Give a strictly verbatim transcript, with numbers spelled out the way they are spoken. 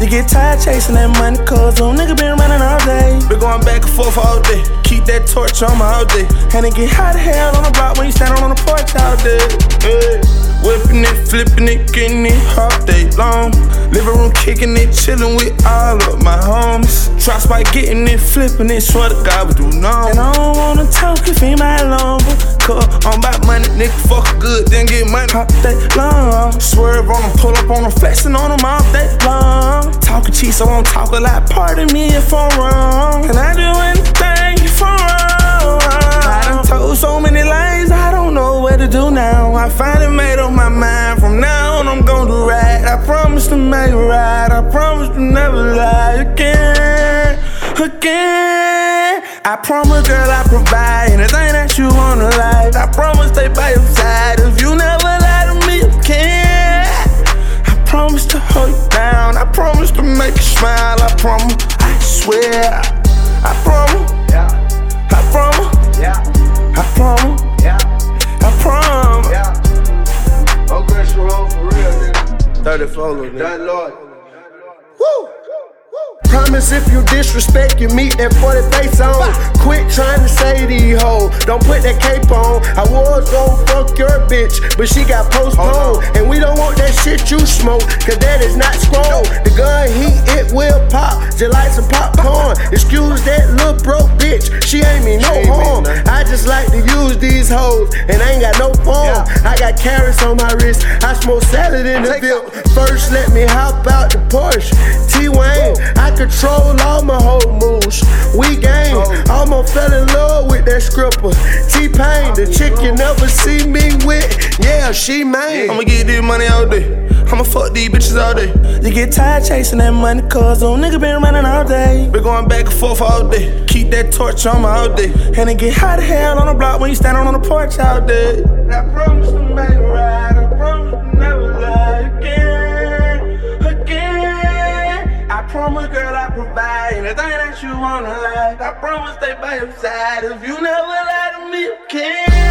You get tired chasing that money, cause a nigga been running all day. Been going back and forth all day. Keep that torch on me all day. And it get hot as hell on the block when you standing on the porch all day. Hey. Whipping it, flipping it, getting it all day long. Living room kicking it, chilling with all of my homies. Try spike getting it, flipping it, swear to God we do know. And I don't wanna talk if ain't my long. Cause I'm about money, nigga, fuck good, then get money all day long. Swerve on them, pull up on them, flexing on them all day long. Talking cheese, so I don't talk a lot, pardon me if I'm wrong. And I do anything if I'm wrong. I done told so many lies, I don't know what to do now. I finally made up my mind, from now on I'm gon' do right. I promise to make it right, I promise to never lie again, again. I promise, girl, I provide anything that you want in life. I promise stay by your side, if you never lie to me, you can. I promise to hold you down, I promise to make you smile. I promise, I swear, I promise, yeah. I promise, yeah. I promise, yeah. I promise, yeah. Oh, girl, she roll for real, nigga. thirty-four, nigga. That Lord. Woo! Promise if you disrespect, you meet that forty face on. Quit trying to say these hoes, don't put that cape on. I was gon' fuck your bitch, but she got postponed. And we don't want that shit you smoke, cause that is not scroll. The gun heat, it will pop, just like some popcorn. Excuse that little broke bitch, she ain't me no harm. I just like to use these hoes, and I ain't got no form. I got carrots on my wrist, I smoke salad in the Ville. First let me hop out the Porsche, T-Wayne, I control all my whole moves. We gang, almost fell in love with that scripper. T-Pain, the chick you never see me with. Yeah, she mine. I'ma get this money all day, I'ma fuck these bitches all day. You get tired chasing that money, cause a nigga been running all day. Been going back and forth all day. Keep that torch on me all day. And it get hot as hell on the block when you standing on the porch all day. I promise to make it right, I promise to never lie again, again. I promise, girl, I provide anything that you want in life. I promise stay by your side, if you never lie to me, you can.